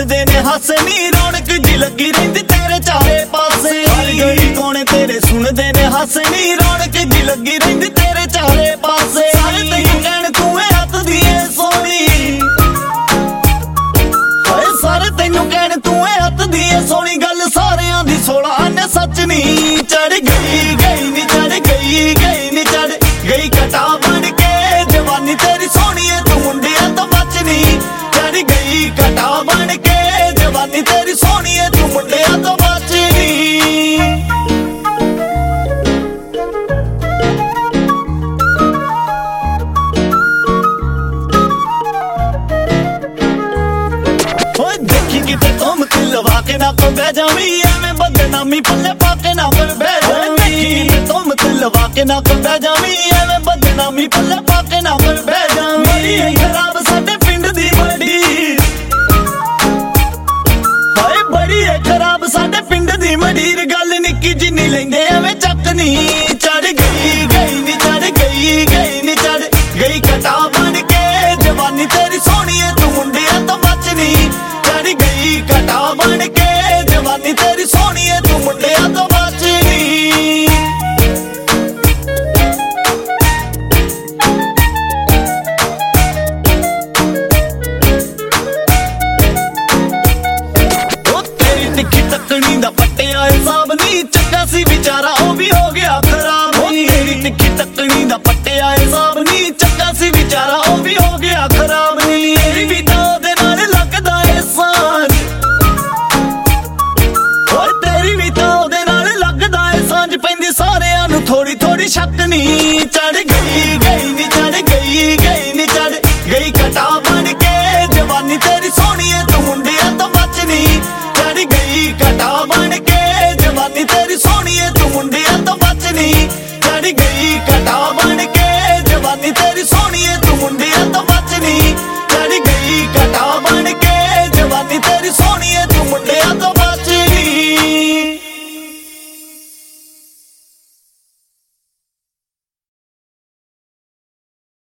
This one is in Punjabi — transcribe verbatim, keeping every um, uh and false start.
ਸੁਣਦੇ ਨੇ ਹਾਸੇ ਨੀ ਰੌਣਕ ਜੀ ਲੱਗੀ ਰਹਿੰਦੀ ਤੇਰੇ ਚਾਰੇ ਪਾਸੇ ਹਰ ਗਲੀ ਕੋਨੇ ਤੇਰੇ ਸੁਣਦੇ ਨੇ ਹਾਸੇ ਨੀ ਰੌਣਕ ਜੀ ਲੱਗੀ ਰਹਿੰਦੀ ਤੇਰੇ ਚਾਰੇ ਪਾਸੇ ਸਾਰੇ ਤੈਨੂੰ ਕਹਿਣ ਤੂੰ ਏ ਹੱਥ ਦੀ ਏ ਸੋਹਣੀ ਹਾਏ ਸਾਰੇ ਤੈਨੂੰ ਕਹਿਣ ਤੂੰ ਏ ਹੱਥ ਦੀ ਏ ਸੋਹਣੀ ਗੱਲ ਸਾਰਿਆਂ ਦੀ ਸੋਲਾਂ ਨੇ ਸੱਚ ਨੀ ਚੜ ਗਈ ਗਈ ਨੀ ਚੜ ਗਈ ਗਈ ਨੀ ਚੜ ਗਈ ਕਟਾ ਬਣ ਕੇ ਜਵਾਨੀ ਤੇਰੀ ਸੋਹਣੀ ਏ ਤੂੰ ਮੁੰਡਿਆਂ ਤੋਂ ਬਚ ਨੀ ਚੜ ਗਈ ਕਟਾ ਬਣ ਕੇ ਜਵਾਨੀ ਤੇਰੀ ਸੋਹਣੀ ਏ ਤੂੰ ਮੁੰਡਿਆਂ ਤੋਂ ਬਚ ਨੀ ਓਏ ਦੇਖੀ ਕਿਤੇ ਤੁਮ ਤੇ ਲਵਾ ਕੇ ਨਾ ਕੋ ਬਹਿ ਜਾਵੀਂ ਐਵੇਂ ਬਦਨਾਮੀ ਪੱਲੇ ਪਾ ਕੇ ਨਾ ਫਿਰ ਬਹਿ ਜਾਵੀਂ ਦੇਖੀ ਕਿਤੇ ਤੁਮ ਤੇ ਲਵਾ ਕੇ ਨਾ ਕੋ ਬਹਿ ਜਾਵੀਂ ਐਵੇਂ ਬਦਨਾਮੀ ਪੱਲੇ ਪਾ ਕੇ ਨਾ ਫਿਰ ਬਹਿ ਜਾਵੀਂ ਬੜੀ ਖਰਾਬ ਸਾਡੇ ਪਿੰਡ ਦੀ ਮੰਡੀ ਹਾਏ ਬੜੀ ਏ ਖਰਾਬ ਸਾਡੇ ਪਿੰਡ ਦੀ ਮੰਡੀਰ ਗੱਲ ਨਿੱਕੀ ਜਿੰਨੀ ਲੈਂਦੇ ਐਵੇਂ ਚੱਕ ਨੀ ਚੜ ਗਈ ਗਈ ਨੀ ਚੜ ਗਈ ਗਈ ਨੀ ਚੜ ਗਈ ਕਟਾ ਬਣ ਕੇ ਜਵਾਨੀ ਤੇਰੀ ਸੋਹਣੀ ਏ ਤੂੰ ਮੁੰਡਿਆਂ ਤੋਂ ਬਚ ਨੀ ਚੜ ਗਈ ਕਟਾ ਬਣ ਕੇ ਜਵਾਨੀ ਤੇਰੀ ਸੋਹਣੀ ਏ ਤੂੰ ਮੁੰਡਿਆਂ ਤੋਂ